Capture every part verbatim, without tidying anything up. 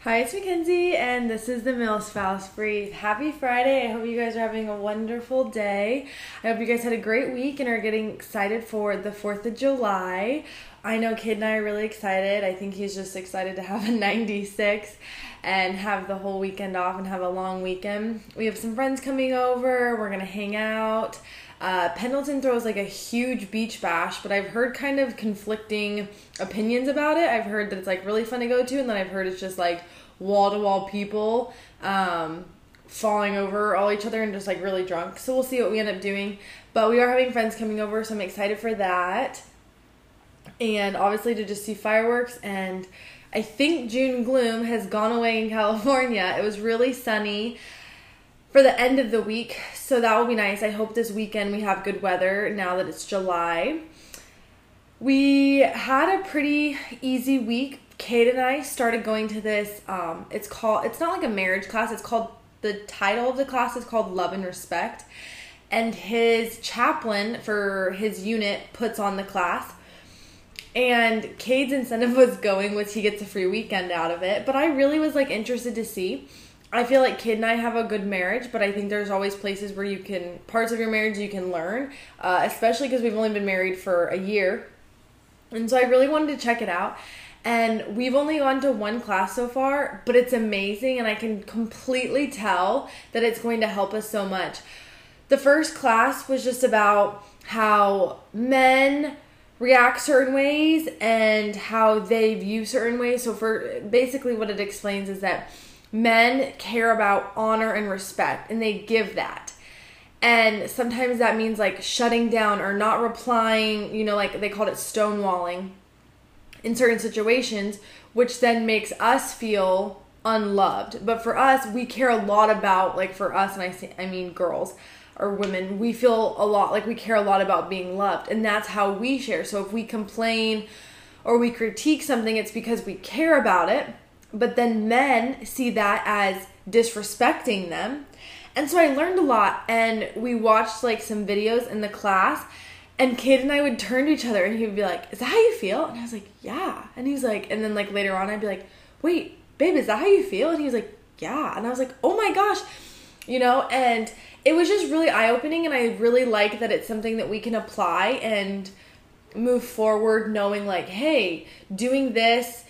Hi, it's Mackenzie, and this is the MilSpouse Brief. Happy Friday. I hope you guys are having a wonderful day. I hope you guys had a great week and are getting excited for the fourth of July. I know Kid and I are really excited. I think he's just excited to have a ninety-six and have the whole weekend off and have a long weekend. We have some friends coming over. We're going to hang out. Uh, Pendleton throws like a huge beach bash, but I've heard kind of conflicting opinions about it. I've heard that it's like really fun to go to, and then I've heard it's just like wall-to-wall people um, falling over all each other and just like really drunk. So we'll see what we end up doing. But we are having friends coming over, so I'm excited for that. And obviously to just see fireworks. And I think June gloom has gone away in California. It was really sunny for the end of the week, so that will be nice. I hope this weekend we have good weather now that it's July. We had a pretty easy week. Kate and I started going to this, um, it's called, it's not like a marriage class, it's called, the title of the class is called Love and Respect, and his chaplain for his unit puts on the class, and Kate's incentive was going, which he gets a free weekend out of it, but I really was like interested to see. I feel like Kid and I have a good marriage, but I think there's always places where you can, parts of your marriage you can learn, uh, especially because we've only been married for a year. And so I really wanted to check it out. And we've only gone to one class so far, but it's amazing, and I can completely tell that it's going to help us so much. The first class was just about how men react certain ways and how they view certain ways. So for basically what it explains is that men care about honor and respect, and they give that. And sometimes that means like shutting down or not replying, you know, like they called it stonewalling in certain situations, which then makes us feel unloved. But for us, we care a lot about, like for us, and I say, I mean girls or women, we feel a lot, like we care a lot about being loved, and that's how we share. So if we complain or we critique something, it's because we care about it. But then men see that as disrespecting them. And so I learned a lot, and we watched like some videos in the class, and Kate and I would turn to each other and he would be like, "Is that how you feel?" And I was like, "Yeah." And he was like, and then like later on I'd be like, "Wait, babe, is that how you feel?" And he was like, "Yeah." And I was like, "Oh my gosh," you know, and it was just really eye-opening, and I really like that it's something that we can apply and move forward knowing like, hey, doing this,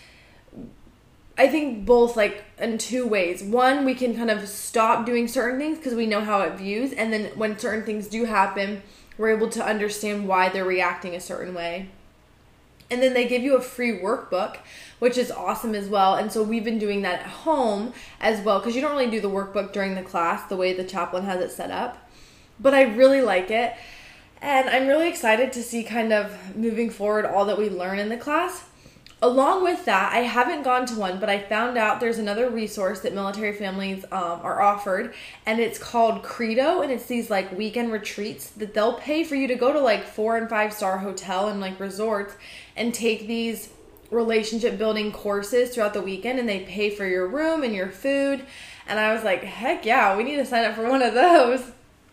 I think both like in two ways. One, we can kind of stop doing certain things because we know how it views. And then when certain things do happen, we're able to understand why they're reacting a certain way. And then they give you a free workbook, which is awesome as well. And so we've been doing that at home as well, because you don't really do the workbook during the class the way the chaplain has it set up. But I really like it. And I'm really excited to see kind of moving forward all that we learn in the class. Along with that, I haven't gone to one, but I found out there's another resource that military families um, are offered, and it's called Credo, and it's these like weekend retreats that they'll pay for you to go to like four and five star hotel and like resorts and take these relationship building courses throughout the weekend, and they pay for your room and your food. And I was like, heck yeah, we need to sign up for one of those.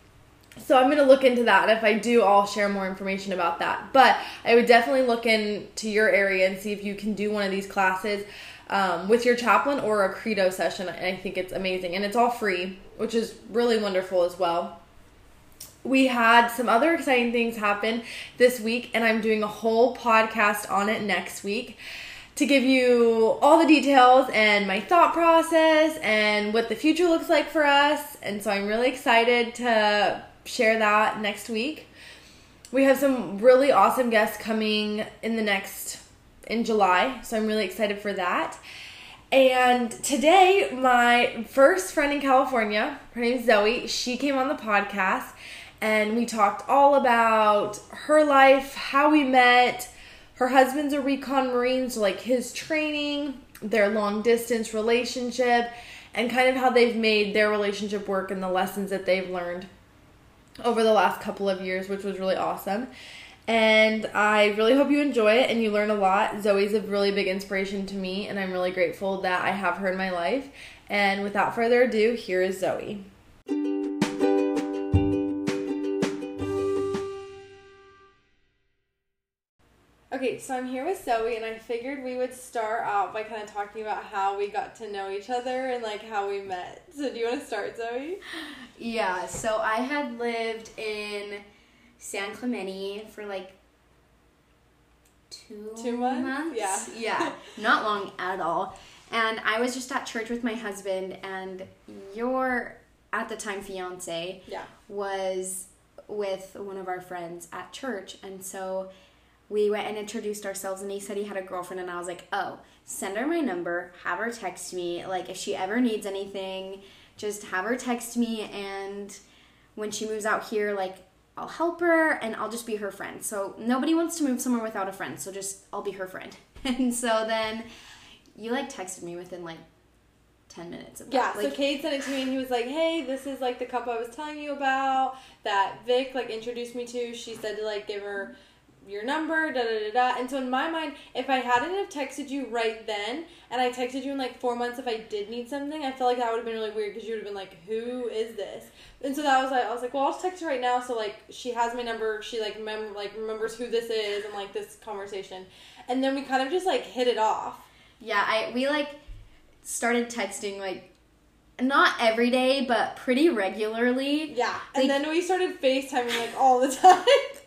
So I'm going to look into that, and if I do, I'll share more information about that. But I would definitely look into your area and see if you can do one of these classes um, with your chaplain or a Credo session. I think it's amazing, and it's all free, which is really wonderful as well. We had some other exciting things happen this week, and I'm doing a whole podcast on it next week to give you all the details and my thought process and what the future looks like for us. And so I'm really excited to share that next week. We have some really awesome guests coming in the next, in July, so I'm really excited for that. And today, my first friend in California, her name's Zoe, she came on the podcast, and we talked all about her life, how we met. Her husband's a recon Marine, so like his training, their long distance relationship, and kind of how they've made their relationship work and the lessons that they've learned over the last couple of years, which was really awesome. And I really hope you enjoy it and you learn a lot. Zoe's a really big inspiration to me, and I'm really grateful that I have her in my life. And without further ado, here is Zoe. Okay, so I'm here with Zoe, and I figured we would start out by kind of talking about how we got to know each other and, like, how we met. So do you want to start, Zoe? Yeah, so I had lived in San Clemente for, like, two, two months? months? Yeah. Yeah, not long at all. And I was just at church with my husband, and your, at the time, fiance yeah. was with one of our friends at church, and so we went and introduced ourselves, and he said he had a girlfriend, and I was like, oh, send her my number, have her text me, like, if she ever needs anything, just have her text me, and when she moves out here, like, I'll help her, and I'll just be her friend. So nobody wants to move somewhere without a friend, so just, I'll be her friend. And so then you, like, texted me within, like, ten minutes of that. Yeah, like, so Cade sent it to me, and he was like, hey, this is, like, the couple I was telling you about that Vic, like, introduced me to. She said to, like, give her your number, da da da da. And so in my mind, if I hadn't have texted you right then, and I texted you in like four months if I did need something, I felt like that would have been really weird because you would have been like, who is this? And so that was like, I was like, well, I'll just text her right now. So like, she has my number. She like mem like remembers who this is and like this conversation. And then we kind of just like hit it off. Yeah, I we like started texting like not every day, but pretty regularly. Yeah, like, and then we started FaceTiming like all the time.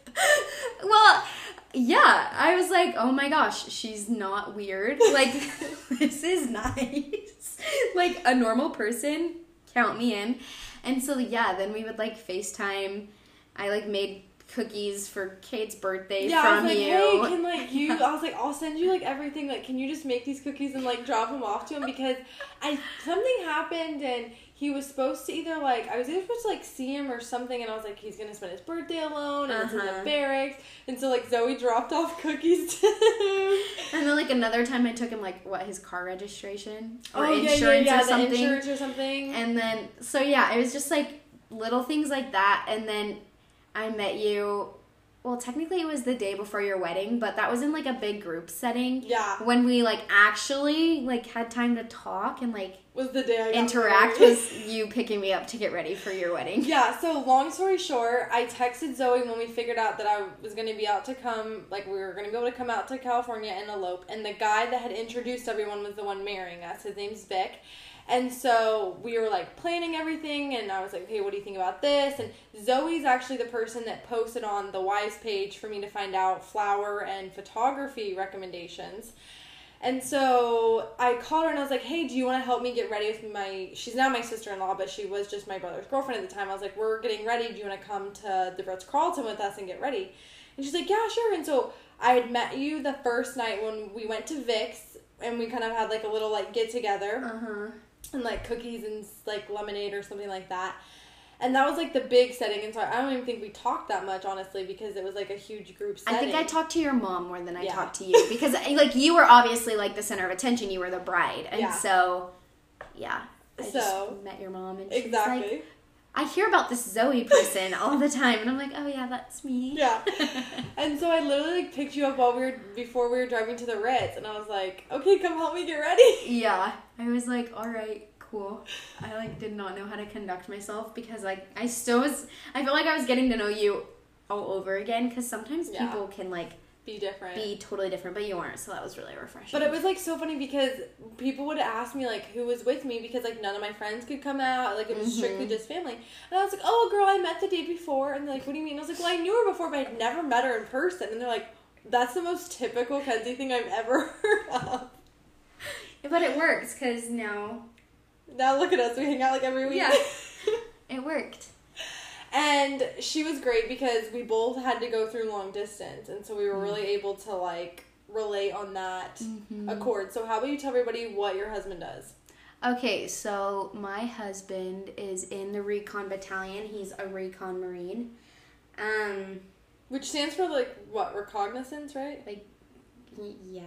Well, yeah, I was like, oh my gosh, she's not weird. Like, this is nice. Like, a normal person, count me in. And so, yeah, then we would, like, FaceTime. I, like, made cookies for Kate's birthday yeah, from I was like, you. hey, can, like, you, I was like, I'll send you, like, everything. Like, can you just make these cookies and, like, drop them off to him? Because I something happened, and he was supposed to either, like, I was either supposed to, like, see him or something, and I was like, he's going to spend his birthday alone, and uh-huh. it's in the barracks. And so, like, Zoe dropped off cookies to him. And then, like, another time I took him, like, what, his car registration? Or oh, insurance yeah, yeah, yeah, or something. the insurance or something. And then, so, yeah, it was just, like, little things like that. And then I met you... Well, technically it was the day before your wedding, but that was in, like, a big group setting. Yeah. When we, like, actually, like, had time to talk and, like... Was the day I got interact married. with you picking me up to get ready for your wedding. Yeah, so long story short, I texted Zoe when we figured out that I was going to be out to come, like, we were going to be able to come out to California and elope, and the guy that had introduced everyone was the one marrying us. His name's Vic. And so we were, like, planning everything, and I was like, okay, what do you think about this? And Zoe's actually the person that posted on the Wise page for me to find out flower and photography recommendations. And so I called her, and I was like, hey, do you want to help me get ready with my... She's now my sister-in-law, but she was just my brother's girlfriend at the time. I was like, we're getting ready. Do you want to come to the Ritz-Carlton with us and get ready? And she's like, yeah, sure. And so I had met you the first night when we went to Vic's, and we kind of had, like, a little, like, get-together. Uh-huh. And, like, cookies and, like, lemonade or something like that. And that was, like, the big setting. And so I don't even think we talked that much, honestly, because it was, like, a huge group setting. I think I talked to your mom more than I yeah. talked to you. Because, like, you were obviously, like, the center of attention. You were the bride. And yeah. so, yeah. I so, just met your mom. And she's exactly. like, I hear about this Zoe person all the time. And I'm like, oh, yeah, that's me. Yeah. And so I literally, like, picked you up while we were, before we were driving to the Ritz. And I was like, okay, come help me get ready. Yeah. I was like, all right. Cool. I, like, did not know how to conduct myself because, like, I still was, I felt like I was getting to know you all over again because sometimes yeah. people can, like, be different. Be totally different, but you weren't, so that was really refreshing. But it was, like, so funny because people would ask me, like, who was with me because, like, none of my friends could come out. Like, it was mm-hmm. strictly just family. And I was like, oh, girl, I met the day before. And they're like, what do you mean? I was like, well, I knew her before, but I'd never met her in person. And they're like, that's the most typical Kenzie thing I've ever heard of. But it works because now... Now look at us. We hang out like every week. Yeah. It worked. And she was great because we both had to go through long distance. And so we were really able to, like, relate on that mm-hmm. accord. So how about you tell everybody what your husband does? Okay, so my husband is in the Recon Battalion. He's a Recon Marine. Um, Which stands for, like, what? Recognizance, right? Like, yeah.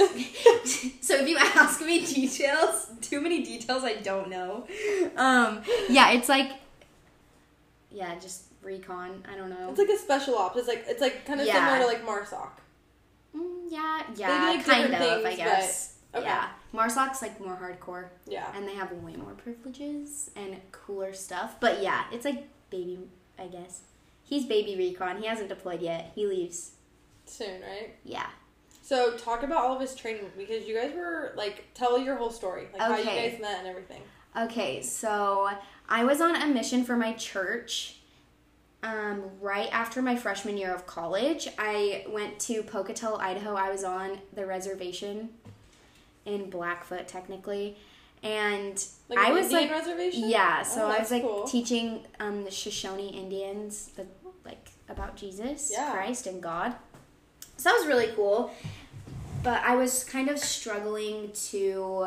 So if you ask me details, too many details I don't know. Um, yeah, it's like, yeah, just recon. I don't know. It's like a special ops. It's like it's like kind of yeah. similar to like MARSOC. Mm, yeah, yeah, like kind of, things, I guess. But, okay. Yeah, MARSOC's like more hardcore. Yeah, and they have way more privileges and cooler stuff. But yeah, it's like baby, I guess. He's baby recon. He hasn't deployed yet. He leaves soon, right? Yeah. So talk about all of his training because you guys were like, tell your whole story, like okay. how you guys met and everything. Okay, so I was on a mission for my church. Um, right after my freshman year of college, I went to Pocatello, Idaho. I was on the reservation in Blackfoot, technically, and like I an was Indian like, reservation? yeah. So oh, I was like cool. teaching um, the Shoshone Indians the like about Jesus yeah. Christ and God. So that was really cool. But I was kind of struggling to.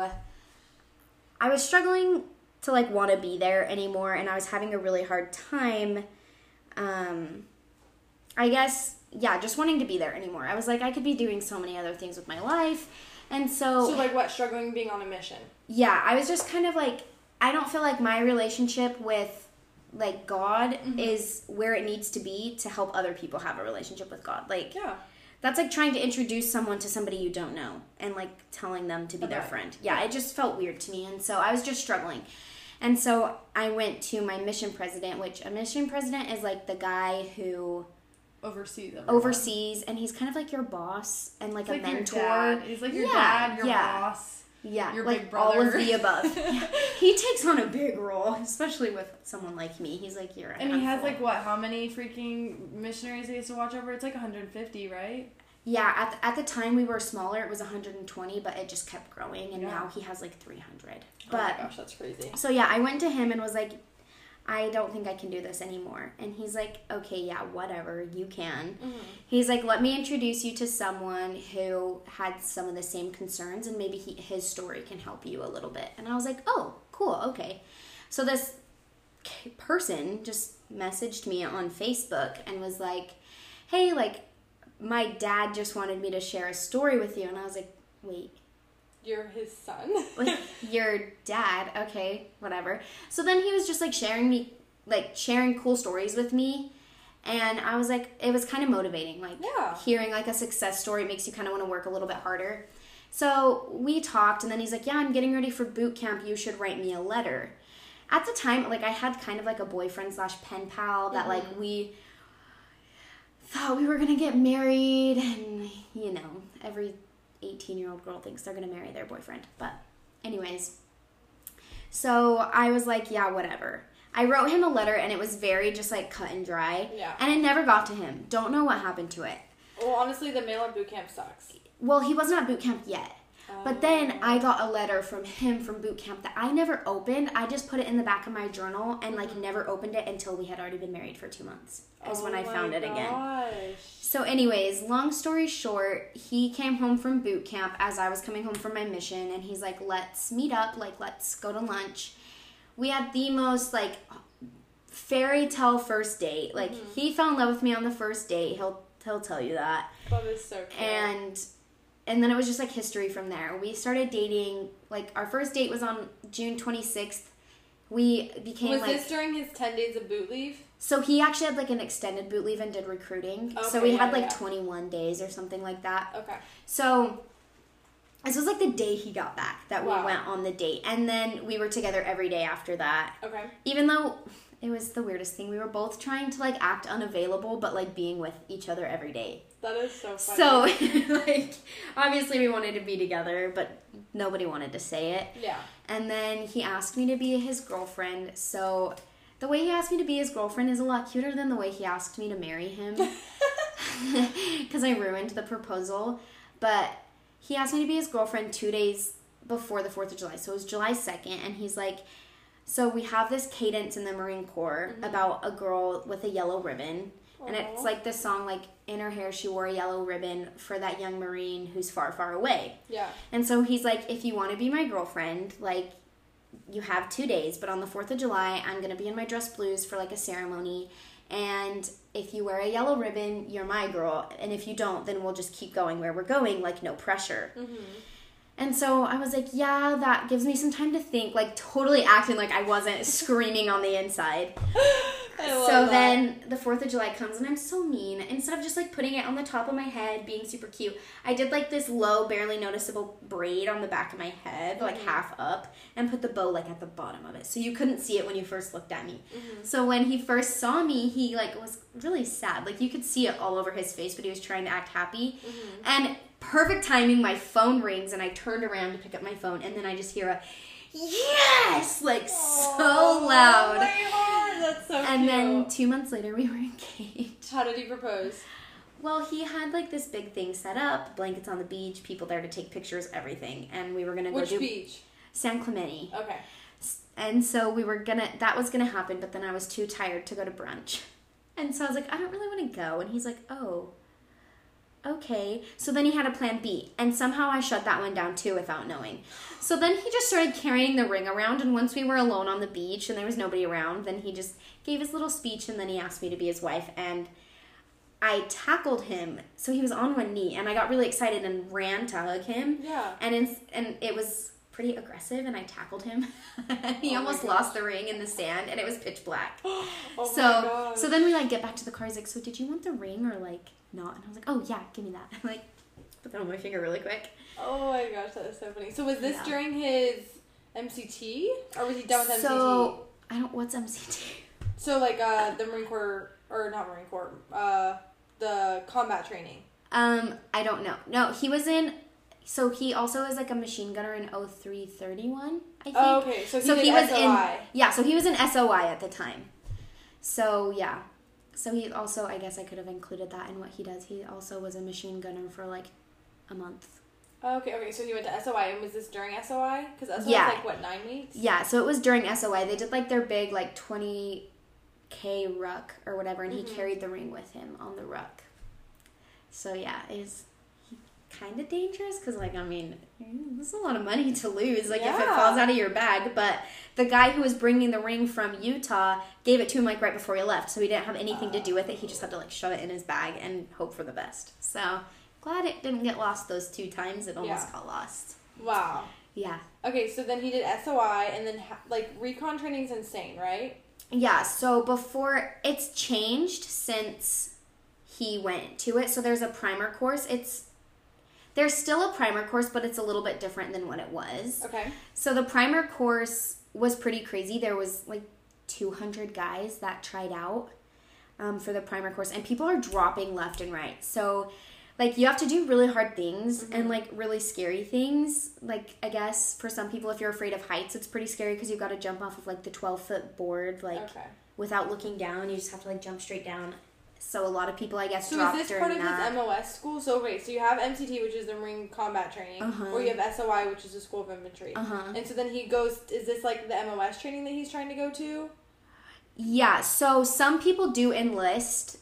I was struggling to like want to be there anymore, and I was having a really hard time. Um, I guess, yeah, just wanting to be there anymore. I was like, I could be doing so many other things with my life. And so... So, like, what? Struggling being on a mission? Yeah, I was just kind of like, I don't feel like my relationship with, like, God mm-hmm. is where it needs to be to help other people have a relationship with God. Like, yeah. That's like trying to introduce someone to somebody you don't know and, like, telling them to be okay. their friend. Yeah, it just felt weird to me. And so I was just struggling. And so I went to my mission president, which a mission president is like the guy who oversees everyone. oversees, and he's kind of like your boss and like he's a like mentor. Your dad. He's like your yeah, dad, your yeah. boss, yeah, your like big brother. all of the above. Yeah. He takes on a big role, especially with someone like me. He's like your and he has like what? How many freaking missionaries he has to watch over? It's like one hundred fifty, right? Yeah, at the, at the time we were smaller, it was one hundred twenty, but it just kept growing, and yeah. now he has like three hundred. But, but, oh my gosh, that's crazy. So yeah, I went to him and was like, I don't think I can do this anymore. And he's like, okay, yeah, whatever, you can. Mm-hmm. He's like, let me introduce you to someone who had some of the same concerns, and maybe he, his story can help you a little bit. And I was like, oh, cool, okay. So this person just messaged me on Facebook and was like, hey, like, my dad just wanted me to share a story with you. And I was like, wait. You're his son? Like, your dad. Okay, whatever. So then he was just, like, sharing me, like, sharing cool stories with me. And I was like, it was kind of motivating. Like, yeah. hearing, like, a success story makes you kind of want to work a little bit harder. So we talked, and then he's like, yeah, I'm getting ready for boot camp. You should write me a letter. At the time, like, I had kind of, like, a boyfriend slash pen pal that, mm-hmm. like, we... thought we were going to get married, and, you know, every eighteen-year-old girl thinks they're going to marry their boyfriend. But anyways, so I was like, yeah, whatever. I wrote him a letter, and it was very just, like, cut and dry. Yeah. And it never got to him. Don't know what happened to it. Well, honestly, the mail at boot camp sucks. Well, he wasn't at boot camp yet. But then I got a letter from him from boot camp that I never opened. I just put it in the back of my journal and, like, never opened it until we had already been married for two months. Is oh when I found it gosh. again. So anyways, long story short, he came home from boot camp as I was coming home from my mission, and he's like, let's meet up, like, let's go to lunch. We had the most, like, fairy tale first date. Like, mm-hmm. he fell in love with me on the first date. He'll he'll tell you that. That is so cute. And... And then it was just, like, history from there. We started dating, like, our first date was on June twenty-sixth. We became, was like... Was this during his ten days of boot leave? So he actually had, like, an extended boot leave and did recruiting. Okay, so we yeah, had, like, yeah. twenty-one days or something like that. Okay. So this was, like, the day he got back that wow. we went on the date. And then we were together every day after that. Okay. Even though... It was the weirdest thing. We were both trying to, like, act unavailable, but, like, being with each other every day. That is so funny. So, like, obviously we wanted to be together, but nobody wanted to say it. Yeah. And then he asked me to be his girlfriend. So, the way he asked me to be his girlfriend is a lot cuter than the way he asked me to marry him. Because I ruined the proposal. But he asked me to be his girlfriend two days before the fourth of July. So, it was July second, and he's like... So we have this cadence in the Marine Corps mm-hmm. about a girl with a yellow ribbon. Aww. And it's like this song, like, in her hair she wore a yellow ribbon for that young Marine who's far, far away. Yeah. And so he's like, if you want to be my girlfriend, like, you have two days. But on the fourth of July, I'm going to be in my dress blues for, like, a ceremony. And if you wear a yellow ribbon, you're my girl. And if you don't, then we'll just keep going where we're going, like, no pressure. Mm-hmm. And so I was like, yeah, that gives me some time to think, like, totally acting like I wasn't screaming on the inside. So that. Then the fourth of July comes and I'm so mean. Instead of just like putting it on the top of my head, being super cute, I did like this low, barely noticeable braid on the back of my head, like mm-hmm. half up, and put the bow like at the bottom of it. So you couldn't see it when you first looked at me. Mm-hmm. So when he first saw me, he like was really sad. Like you could see it all over his face, but he was trying to act happy. Mm-hmm. And perfect timing, my phone rings and I turned around to pick up my phone and then I just hear a yes, like Aww, so loud. Oh, that's so and cute. Then two months later, we were engaged. How did he propose? Well, he had like this big thing set up, blankets on the beach, people there to take pictures, everything, and we were gonna go Which do beach? San Clemente. Okay. And so we were gonna. That was gonna happen, but then I was too tired to go to brunch, and so I was like, I don't really want to go, and he's like, oh. Okay, so then he had a plan B, and somehow I shut that one down too without knowing. So then he just started carrying the ring around, and once we were alone on the beach and there was nobody around, then he just gave his little speech, and then he asked me to be his wife, and I tackled him. So he was on one knee, and I got really excited and ran to hug him. Yeah. And in, and it was pretty aggressive, and I tackled him. He oh almost lost the ring in the sand, and it was pitch black. Oh so, my gosh. So then we like get back to the car. He's like, so did you want the ring or like not? And I was like, oh yeah, give me that. I'm like, put that on my finger really quick. Oh my gosh, that is so funny. So was this yeah. during his M C T? Or was he done with M C T? So, I don't, what's M C T? So like uh, the Marine Corps, or not Marine Corps, uh, the combat training. Um, I don't know. No, he was in, so he also is like a machine gunner in oh three thirty-one, I think. Oh, okay. So he so did he was S O I. in, yeah, so he was in S O I at the time. So, yeah. So he also, I guess I could have included that in what he does. He also was a machine gunner for like a month. Okay, okay. So he went to S O I, and was this during S O I? Because S O I yeah. is like, what, nine weeks? Yeah, so it was during S O I. They did like their big like twenty K ruck or whatever, and mm-hmm. he carried the ring with him on the ruck. So yeah, it's kind of dangerous because, like, I mean, this is a lot of money to lose, like, yeah. if it falls out of your bag. But the guy who was bringing the ring from Utah gave it to him, like, right before he left, so he didn't have anything to do with it. He just had to, like, shove it in his bag and hope for the best. So glad it didn't get lost those two times. It almost yeah. got lost. Wow. Yeah. Okay, so then he did S O I, and then, like, recon training's insane, right? Yeah, so before, it's changed since he went to it. So there's a primer course. It's There's still a primer course, but it's a little bit different than what it was. Okay. So the primer course was pretty crazy. There was like two hundred guys that tried out um, for the primer course, and people are dropping left and right. So, like, you have to do really hard things mm-hmm. and, like, really scary things. Like, I guess for some people, if you're afraid of heights, it's pretty scary because you've got to jump off of, like, the twelve-foot board, like, okay. without looking down. You just have to, like, jump straight down. So a lot of people, I guess, so dropped is this during part of that. his M O S school? So, wait, so you have M C T, which is the Marine Combat Training, uh-huh. or you have S O I, which is the School of Infantry. Uh-huh. And so then he goes, is this, like, the M O S training that he's trying to go to? Yeah, so some people do enlist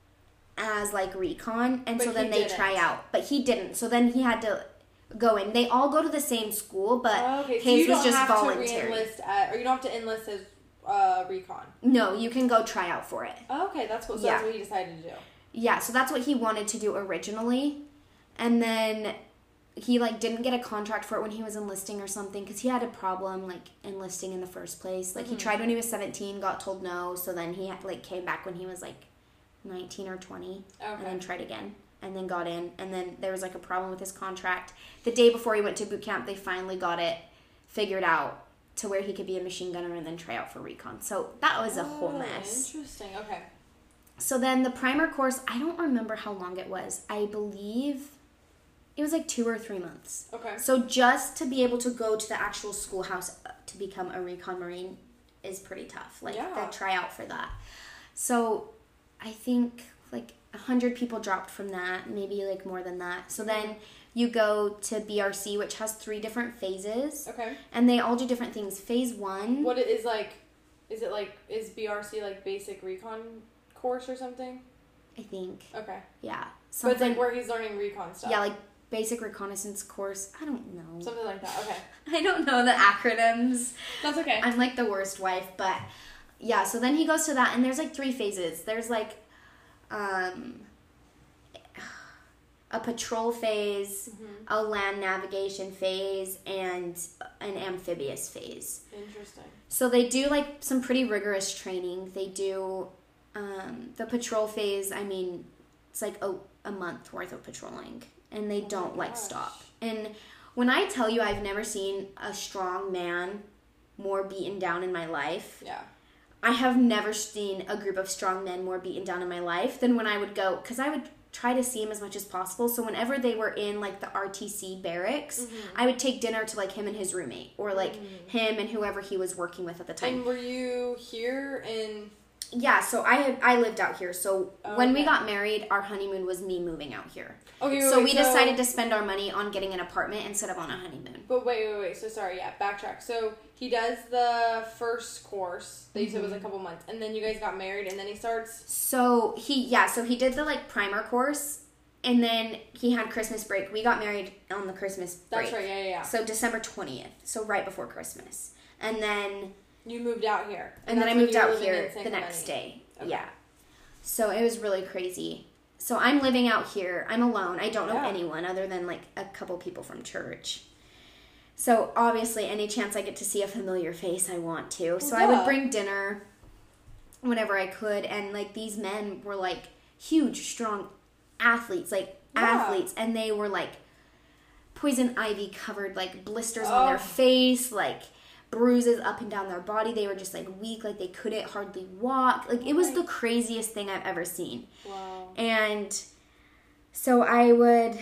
as, like, recon, and but so then they didn't. try out. But he didn't, so then he had to go in. They all go to the same school, but oh, okay. so his you was just have voluntary. To re-enlist at, or you don't have to enlist as uh, recon? No, you can go try out for it. Oh, okay, that's cool. So yeah. that's what he decided to do. Yeah, so that's what he wanted to do originally. And then he, like, didn't get a contract for it when he was enlisting or something because he had a problem, like, enlisting in the first place. Like, mm-hmm. he tried when he was seventeen, got told no, so then he, like, came back when he was, like, nineteen or twenty okay. and then tried again and then got in. And then there was, like, a problem with his contract. The day before he went to boot camp, they finally got it figured out to where he could be a machine gunner and then try out for recon. So that was a oh, whole mess. Interesting, okay. So then the primer course, I don't remember how long it was. I believe it was like two or three months. Okay. So just to be able to go to the actual schoolhouse to become a recon Marine is pretty tough. Like, yeah. the tryout for that. So I think like one hundred people dropped from that, maybe like more than that. So then you go to B R C, which has three different phases. Okay. And they all do different things. Phase one. What is like, is it like, is B R C like basic recon course or something? I think. Okay. Yeah. But it's like where he's learning recon stuff. Yeah, like basic reconnaissance course. I don't know. Something like that. Okay. I don't know the acronyms. That's okay. I'm like the worst wife, but yeah, so then he goes to that and there's like three phases. There's like um a patrol phase, Mm-hmm. a land navigation phase, and an amphibious phase. Interesting. So they do like some pretty rigorous training. They do um, the patrol phase. I mean, it's like a, a month worth of patrolling, and they Oh don't my like gosh. stop. And when I tell you I've never seen a strong man more beaten down in my life, Yeah. I have never seen a group of strong men more beaten down in my life than when I would go, because I would try to see him as much as possible. So whenever they were in like the R T C barracks, Mm-hmm. I would take dinner to like him and his roommate, or like him and whoever he was working with at the time. And were you here in... Yeah, so I had I lived out here. So Oh, when we okay. got married, our honeymoon was me moving out here. Okay, wait, So wait, we decided to spend our money on getting an apartment instead of on a honeymoon. But wait, wait, wait. So sorry, yeah, backtrack. So he does the first course that you said was Mm-hmm. a couple months, and then you guys got married, and then he starts... So he yeah, so he did the like primer course, and then he had Christmas break. We got married on the Christmas break. That's right, yeah, yeah, yeah. So December twentieth. So right before Christmas. And then You moved out here. and then that's I when moved you were out living in here the San next Clemente. day. Okay. Yeah. So it was really crazy. So I'm living out here. I'm alone. I don't know Yeah. anyone other than like a couple people from church. So obviously any chance I get to see a familiar face, I want to. So I would Yeah. bring dinner whenever I could, and like these men were like huge, strong athletes, like Yeah. athletes, and they were like poison ivy covered, like blisters on their Oh. face, like bruises up and down their body. They were just like weak, like they couldn't hardly walk. Like it was Right. the craziest thing I've ever seen. Wow. And so I would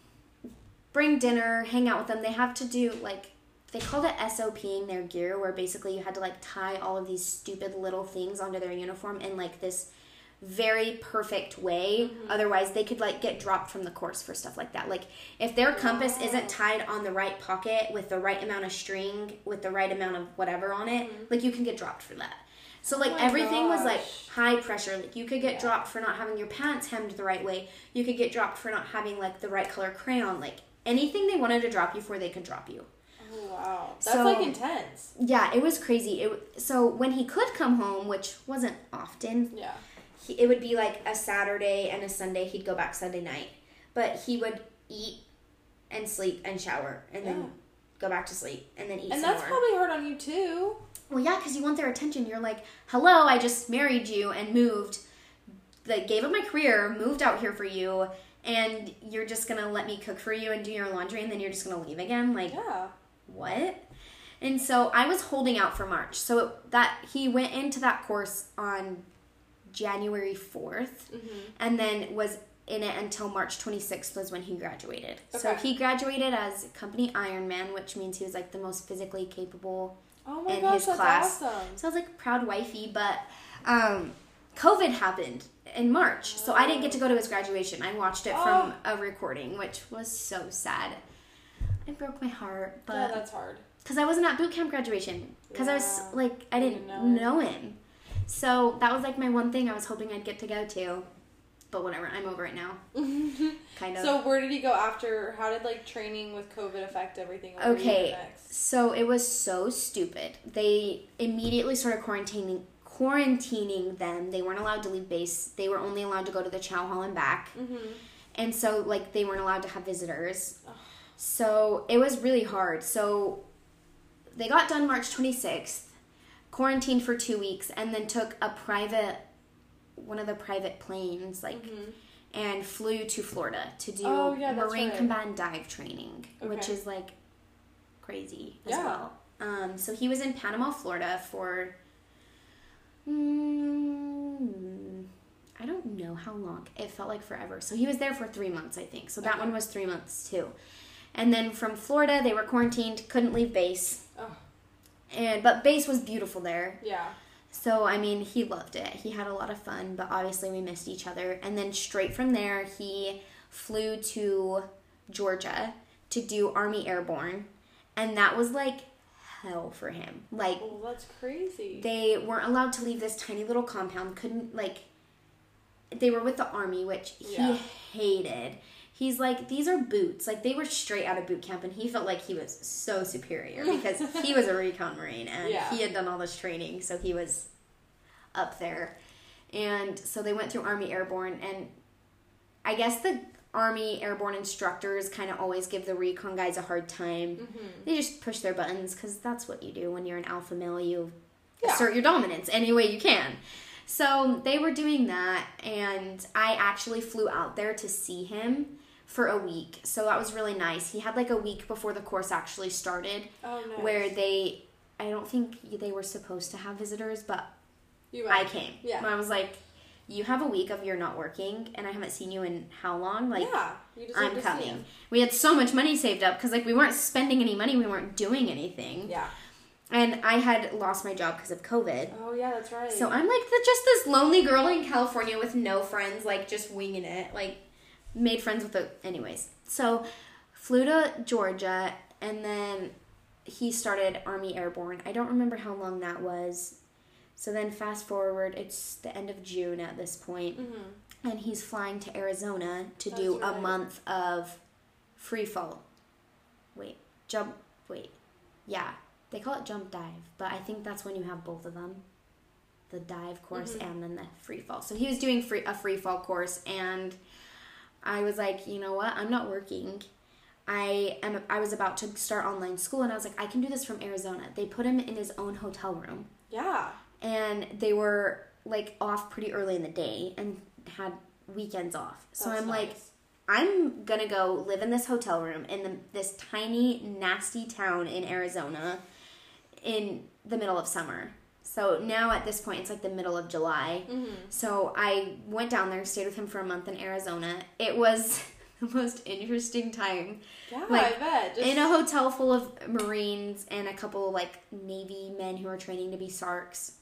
bring dinner, hang out with them. They have to do like, they called it SOPing their gear, where basically you had to like tie all of these stupid little things onto their uniform in like this very perfect way. Mm-hmm. Otherwise they could like get dropped from the course for stuff like that. Like if their compass Wow. isn't tied on the right pocket with the right amount of string, with the right amount of whatever on it, like you can get dropped for that. So like Mm-hmm. Oh my everything was like gosh. high pressure. Like you could get Yeah. dropped for not having your pants hemmed the right way. You could get dropped for not having like the right color crayon. Like anything they wanted to drop you for, they could drop you. Oh, wow. That's So- like intense. Yeah, it was crazy. It so when he could come home, which wasn't often, Yeah. he, it would be like a Saturday and a Sunday. He'd go back Sunday night, but he would eat and sleep and shower and Yeah. then go back to sleep and then eat And some that's more. probably hard on you, too. Well, yeah, because you want their attention. You're like, hello, I just married you and moved, like, gave up my career, moved out here for you, and you're just going to let me cook for you and do your laundry, and then you're just going to leave again? Like, Yeah. what? And so I was holding out for March. So that he went into that course on January fourth, Mm-hmm. and then was in it until March twenty-sixth was when he graduated. So Okay. he graduated as company Ironman, which means he was like the most physically capable Oh my in gosh, his that's class. awesome. So I was like proud wifey, but um, COVID happened in March, so I didn't get to go to his graduation. I watched it from a recording, which was so sad. It broke my heart, Yeah, but that's hard. because I wasn't at boot camp graduation, because I was Yeah. like I You didn't didn't know know, it. him. So that was like my one thing I was hoping I'd get to go to, but whatever. I'm over it now, kind of. So where did he go after? How did like training with COVID affect everything? Where were you Okay, next? so it was so stupid. They immediately started quarantining quarantining them. They weren't allowed to leave base. They were only allowed to go to the chow hall and back. Mm-hmm. And so like they weren't allowed to have visitors. So it was really hard. So they got done March twenty-sixth, quarantined for two weeks, and then took a private one of the private planes like Mm-hmm. and flew to Florida to do Oh, yeah, that's Marine right. Combat Dive training, which Okay. is like crazy as Yeah. well. Um, so he was in Panama, Florida for mm, I don't know how long. It felt like forever. So he was there for three months, I think. So that Okay. one was three months too. And then from Florida, they were quarantined, couldn't leave base. Oh. And but base was beautiful there. Yeah. So, I mean, he loved it. He had a lot of fun, but obviously we missed each other. And then straight from there, he flew to Georgia to do Army Airborne. And that was like hell for him. Like, Oh, that's crazy. they weren't allowed to leave this tiny little compound. Couldn't, like, they were with the Army, which he Yeah. hated. He's like, these are boots. Like, they were straight out of boot camp, and he felt like he was so superior because he was a recon Marine, and Yeah. he had done all this training, so he was up there. And so they went through Army Airborne, and I guess the Army airborne instructors kind of always give the recon guys a hard time. Mm-hmm. They just push their buttons because that's what you do when you're an alpha male. You yeah. assert your dominance any way you can. So they were doing that, and I actually flew out there to see him for a week. So that was really nice. He had like a week before the course actually started. Oh, nice. Where they, I don't think they were supposed to have visitors, but you I came. Yeah. And I was like, you have a week of you're not working, and I haven't seen you in how long? Like, yeah, you deserve I'm to coming. see him. We had so much money saved up because like we weren't spending any money. We weren't doing anything. Yeah. And I had lost my job because of COVID. Oh, yeah, that's right. So I'm like the, just this lonely girl in California with no friends, like just winging it. Like, made friends with the... Anyways. So, flew to Georgia, and then he started Army Airborne. I don't remember how long that was. So then fast forward, it's the end of June at this point. Mm-hmm. And he's flying to Arizona to that's do right. a month of free fall. Wait. Jump... Wait. Yeah. They call it jump dive, but I think that's when you have both of them. The dive course mm-hmm. and then the free fall. So he was doing free a free fall course, and I was like, you know what? I'm not working. I am. I was about to start online school, and I was like, I can do this from Arizona. They put him in his own hotel room. Yeah. And they were like off pretty early in the day and had weekends off. So that's I'm nice. like, I'm gonna go live in this hotel room in the, this tiny, nasty town in Arizona in the middle of summer. So now at this point, it's like the middle of July. Mm-hmm. So I went down there, stayed with him for a month in Arizona. It was the most interesting time. Yeah, like, I bet. Just... in a hotel full of Marines and a couple like Navy men who were training to be S A R Cs.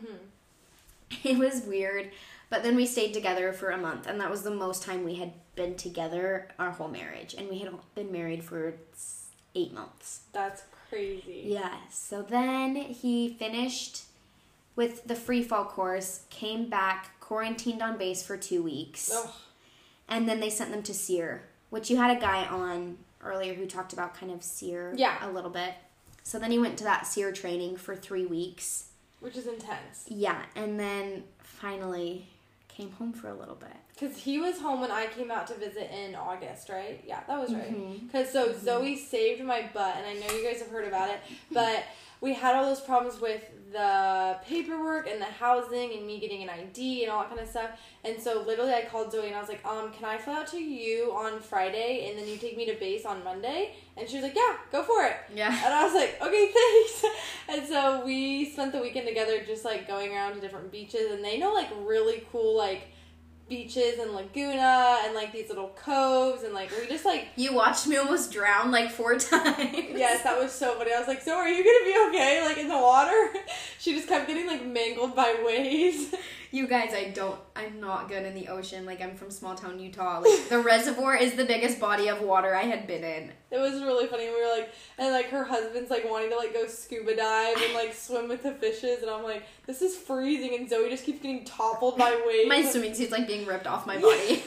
Mm-hmm. It was weird. But then we stayed together for a month, and that was the most time we had been together our whole marriage. And we had been married for eight months. That's crazy. Yeah. So then he finished with the free fall course, came back, quarantined on base for two weeks. Ugh. And then they sent them to SEER, which you had a guy on earlier who talked about kind of SEER yeah. a little bit. So then he went to that SEER training for three weeks. Which is intense. Yeah. And then finally came home for a little bit. Because he was home when I came out to visit in August, right? Yeah, that was right. Because mm-hmm. so mm-hmm. Zoe saved my butt, and I know you guys have heard about it, but we had all those problems with the paperwork and the housing and me getting an I D and all that kind of stuff. And so literally I called Zoe and I was like, um, can I fly out to you on Friday and then you take me to base on Monday? And she was like, yeah, go for it. Yeah. And I was like, okay, thanks. And so we spent the weekend together just like going around to different beaches, and they know like really cool like beaches and Laguna and like these little coves, and like we just like you watched me almost drown like four times. Yes, that was so funny. I was like, so are you gonna be okay like in the water? She just kept getting like mangled by waves. You guys, I don't I'm not good in the ocean. Like, I'm from small town Utah. Like, the reservoir is the biggest body of water I had been in. It was really funny. We were like, and like her husband's like wanting to like go scuba dive and like swim with the fishes, and I'm like, this is freezing, and Zoe just keeps getting toppled by waves. My swimming suit's like being ripped off my body.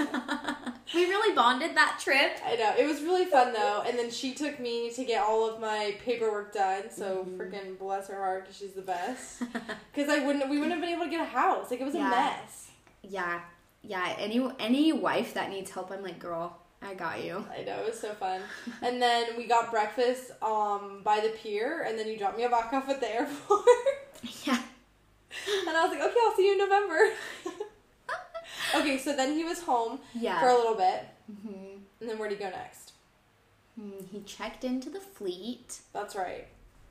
We really bonded that trip. I know. It was really fun though. And then she took me to get all of my paperwork done. So mm-hmm. freaking bless her heart, because she's the best. Because I wouldn't, we wouldn't have been able to get a house. Like, it was yeah. a mess. Yeah, yeah. Any any wife that needs help, I'm like, girl, I got you. I know, it was so fun. And then we got breakfast um by the pier, and then you dropped me back off at the airport. Yeah. And I was like, okay, I'll see you in November. Okay, so then he was home yeah. for a little bit. Mm-hmm. And then where'd he go next? He checked into the fleet. That's right.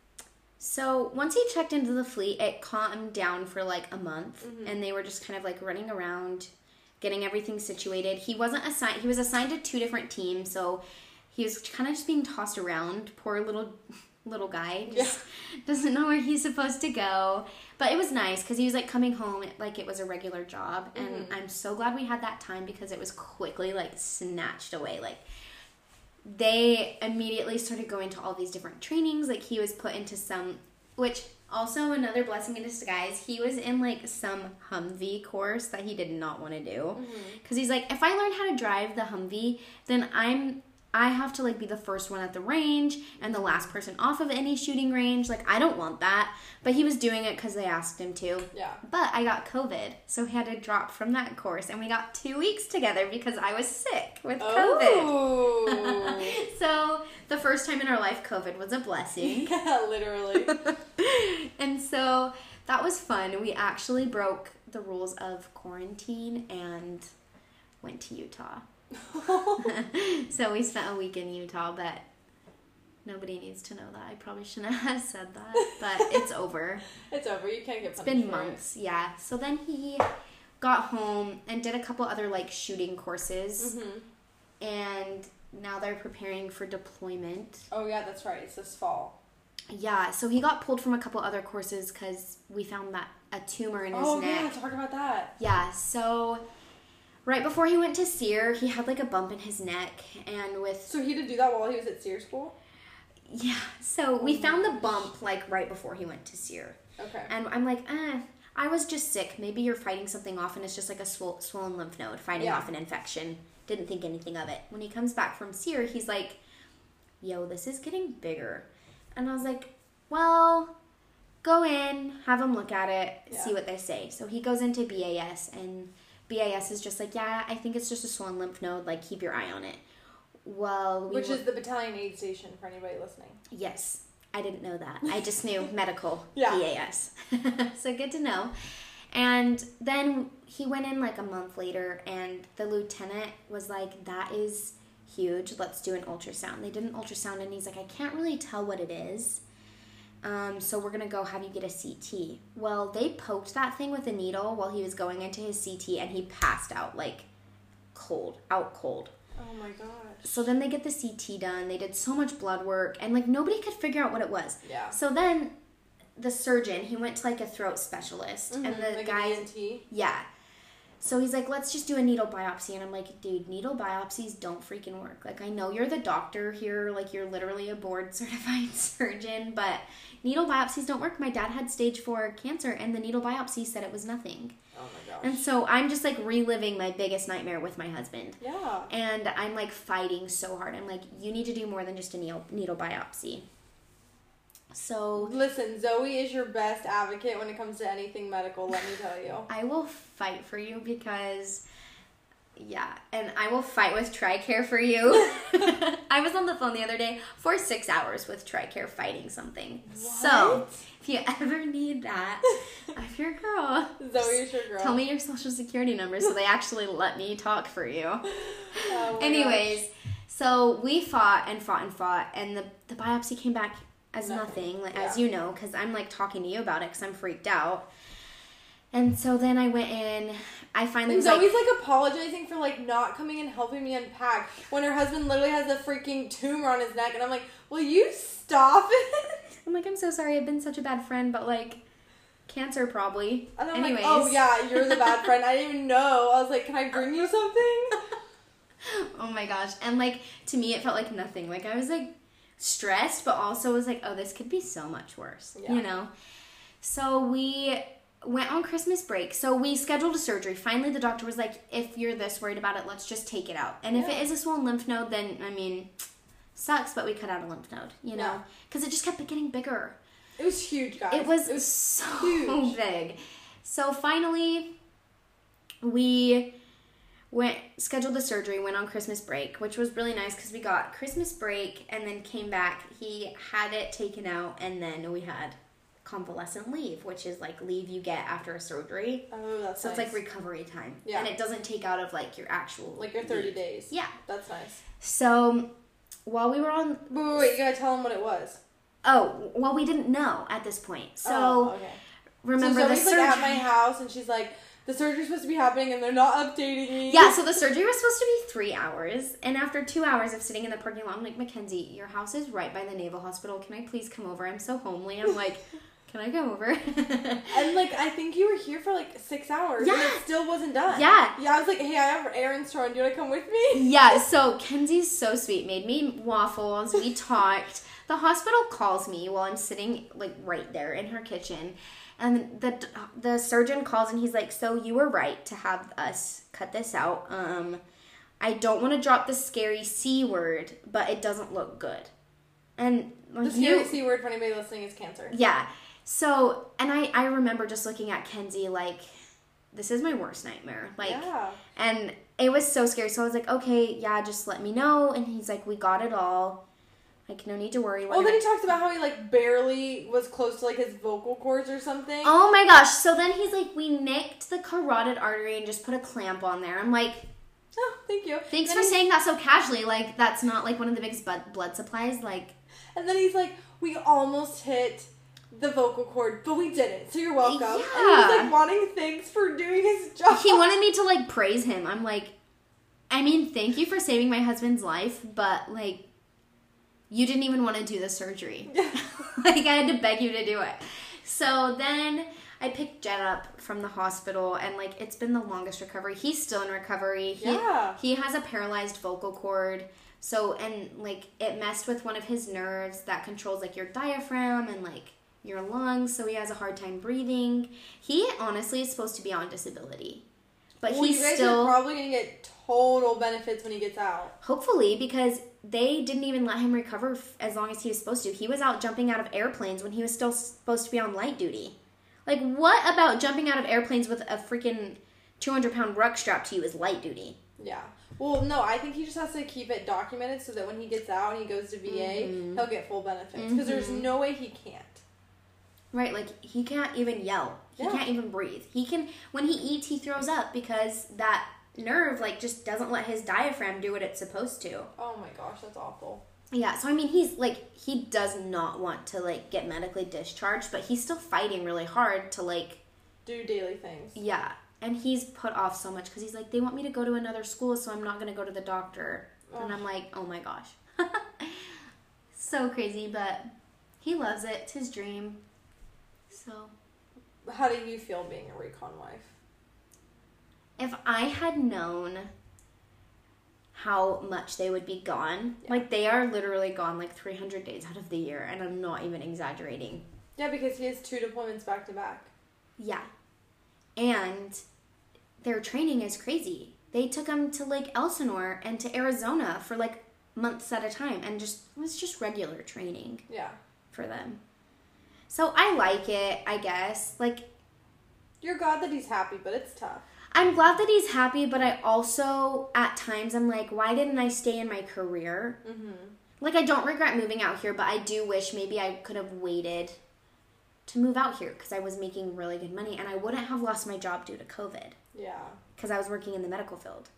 So once he checked into the fleet, it calmed down for like a month. Mm-hmm. And they were just kind of like running around, getting everything situated. He wasn't assigned, he was assigned to two different teams. So he was kind of just being tossed around. Poor little... little guy just yeah. doesn't know where he's supposed to go, but it was nice because he was like coming home like it was a regular job. Mm-hmm. And I'm so glad we had that time, because it was quickly like snatched away. Like, they immediately started going to all these different trainings. Like, he was put into some, which also another blessing in disguise, he was in like some Humvee course that he did not want to do, because mm-hmm. he's like, if I learn how to drive the Humvee, then I'm I have to like be the first one at the range and the last person off of any shooting range. Like, I don't want that. But he was doing it because they asked him to. Yeah. But I got COVID, so he had to drop from that course, and we got two weeks together because I was sick with Oh. COVID. So the first time in our life, COVID was a blessing. Yeah, literally. And so that was fun. We actually broke the rules of quarantine and went to Utah. So we spent a week in Utah, but nobody needs to know that. I probably shouldn't have said that, but it's over. It's over. You can't get It's punished been for it. months, yeah. So then he got home and did a couple other like shooting courses, Mm-hmm. and now they're preparing for deployment. Oh yeah, that's right. It's this fall. Yeah, so he got pulled from a couple other courses because we found that a tumor in his Oh neck. yeah, talk about that. Yeah, so right before he went to SEER, he had like a bump in his neck, and with So he did do that while he was at SEER school? yeah, so we found the bump like right before he went to SEER, Okay. and I'm like, eh, I was just sick. Maybe you're fighting something off, and it's just like a swol- swollen lymph node fighting Yeah. off an infection. Didn't think anything of it. When he comes back from SEER, he's like, yo, this is getting bigger, and I was like, well, go in, have them look at it, Yeah. see what they say. So he goes into B A S, and B A S is just like, yeah, I think it's just a swollen lymph node, like, keep your eye on it. Well, we Which were- is the battalion aid station for anybody listening. yes, I didn't know that. I just knew medical Yeah. B A S. So good to know. And then he went in like a month later, and the lieutenant was like, that is huge, let's do an ultrasound. They did an ultrasound, and he's like, I can't really tell what it is. Um, so we're going to go have you get a C T. Well, they poked that thing with a needle while he was going into his C T, and he passed out, like, cold, out cold. Oh my gosh. So then they get the C T done. They did so much blood work, and, like, nobody could figure out what it was. Yeah. So then the surgeon, he went to, like, a throat specialist, Mm-hmm. and the like guy... an E N T? Yeah. So he's like, let's just do a needle biopsy. And I'm like, dude, needle biopsies don't freaking work. Like, I know you're the doctor here. Like, you're literally a board certified surgeon. But needle biopsies don't work. My dad had stage four cancer, and the needle biopsy said it was nothing. Oh my gosh. And so I'm just, like, reliving my biggest nightmare with my husband. Yeah. And I'm, like, fighting so hard. I'm like, you need to do more than just a needle, needle biopsy. So Listen, Zoe is your best advocate when it comes to anything medical, let me tell you. I will fight for you because, yeah, and I will fight with TRICARE for you. I was on the phone the other day for six hours with TRICARE fighting something. So, What? if you ever need that, I'm your girl. Zoe is your girl. Tell me your social security number so they actually let me talk for you. Oh my Anyways, gosh. so we fought and fought and fought, and the, the biopsy came back as Nothing. nothing, like, Yeah. as you know, because I'm like talking to you about it because I'm freaked out. And so then I went in. I finally And was Zoe's like, like apologizing for like not coming and helping me unpack when her husband literally has a freaking tumor on his neck, and I'm like, will you stop it? I'm like, I'm so sorry. I've been such a bad friend, but like, cancer probably. And I'm Anyways. like, oh yeah, you're the bad friend. I didn't even know. I was like, can I bring you something? Oh my gosh. And like, to me, it felt like nothing. Like, I was like stressed, but also was like, oh, this could be so much worse, Yeah. you know? So we went on Christmas break. So we scheduled a surgery. Finally, the doctor was like, if you're this worried about it, let's just take it out. And if Yeah. it is a swollen lymph node, then, I mean, sucks, but we cut out a lymph node, you know? Yeah. Because it just kept getting bigger. It was huge, guys. It was, it was so huge. big. So finally, we went scheduled the surgery, went on Christmas break, which was really nice because we got Christmas break and then came back. He had it taken out, and then we had convalescent leave, which is like leave you get after a surgery. Oh, that's So nice. it's like recovery time. Yeah. And it doesn't take out of like your actual like your thirty leave. days. Yeah. That's nice. So while we were on Wait, wait, wait, you gotta tell him what it was. Oh, well, we didn't know at this point. So oh, okay. remember so the Zoe's surgery. like at my house, and she's like, the surgery's supposed to be happening, and they're not updating me. Yeah, so the surgery was supposed to be three hours. And after two hours of sitting in the parking lot, I'm like, Mackenzie, your house is right by the Naval Hospital. Can I please come over? I'm so homely. I'm like, can I come over? And like, I think you were here for like six hours, and Yeah. it still wasn't done. Yeah. Yeah, I was like, hey, I have errands to run. Do you want to come with me? Yeah, so Kenzie's so sweet. Made me waffles. We talked. The hospital calls me while I'm sitting like right there in her kitchen. And the the surgeon calls and he's like, so you were right to have us cut this out. Um, I don't want to drop the scary C word, but it doesn't look good. And like, the scary you, C word for anybody listening is cancer. Yeah. So, and I, I remember just looking at Kenzie like, this is my worst nightmare. Like, yeah. And it was so scary. So I was like, okay, yeah, just let me know. And he's like, we got it all. Like, no need to worry. Oh, then he talks about how he, like, barely was close to, like, his vocal cords or something. Oh, my gosh. So then he's like, we nicked the carotid artery and just put a clamp on there. I'm like... Oh, thank you. Thanks for saying that so casually. Like, that's not, like, one of the biggest blood supplies. Like... And then he's like, we almost hit the vocal cord, but we didn't. So you're welcome. Yeah. And he was, like, wanting thanks for doing his job. He wanted me to, like, praise him. I'm like, I mean, thank you for saving my husband's life, but, like... You didn't even want to do the surgery. Like, I had to beg you to do it. So then I picked Jen up from the hospital, and, like, it's been the longest recovery. He's still in recovery. He, yeah. He has a paralyzed vocal cord. So, and, like, it messed with one of his nerves that controls, like, your diaphragm and, like, your lungs. So he has a hard time breathing. He, honestly, is supposed to be on disability. But well, he's you guys still... are probably going to get total benefits when he gets out. Hopefully, because they didn't even let him recover f- as long as he was supposed to. He was out jumping out of airplanes when he was still supposed to be on light duty. Like, what about jumping out of airplanes with a freaking two hundred pound ruck strapped to you is light duty? Yeah. Well, no, I think he just has to keep it documented so that when he gets out and he goes to V A, mm-hmm. he'll get full benefits. Because mm-hmm. there's no way he can't. Right, like, he can't even yell. He yeah. can't even breathe. He can, when he eats, he throws up because that nerve, like, just doesn't let his diaphragm do what it's supposed to. Oh my gosh, that's awful. Yeah, so I mean, he's, like, he does not want to, like, get medically discharged, but he's still fighting really hard to, like... do daily things. Yeah, and he's put off so much because he's like, they want me to go to another school, so I'm not going to go to the doctor. Oh. And I'm like, oh my gosh. So crazy, but he loves it. It's his dream. So... How do you feel being a recon wife? If I had known how much they would be gone, yeah. like they are literally gone like three hundred days out of the year, and I'm not even exaggerating. Yeah, because he has two deployments back to back. Yeah. And their training is crazy. They took him to Lake Elsinore and to Arizona for like months at a time, and just it was just regular training. Yeah. For them. So I like it, I guess. Like, you're glad that he's happy, but it's tough. I'm glad that he's happy, but I also, at times, I'm like, why didn't I stay in my career? Mm-hmm. Like, I don't regret moving out here, but I do wish maybe I could have waited to move out here because I was making really good money, and I wouldn't have lost my job due to COVID. Yeah. Because I was working in the medical field.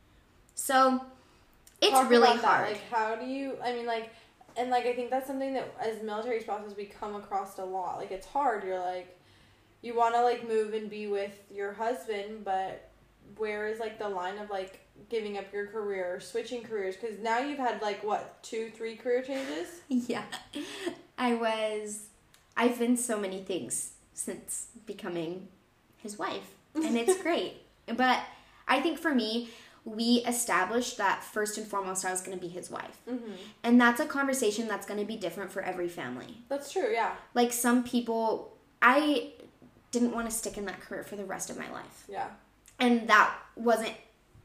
So, it's Talk really about hard. That. Like, how do you, I mean, like... And, like, I think that's something that, as military spouses, we come across a lot. Like, it's hard. You're, like, you want to, like, move and be with your husband, but where is, like, the line of, like, giving up your career or switching careers? Because now you've had, like, what, two, three career changes? Yeah. I was... I've been so many things since becoming his wife. And it's great. But I think for me... we established that first and foremost I was going to be his wife. Mm-hmm. And that's a conversation that's going to be different for every family. That's true, yeah. Like some people, I didn't want to stick in that career for the rest of my life. Yeah. And that wasn't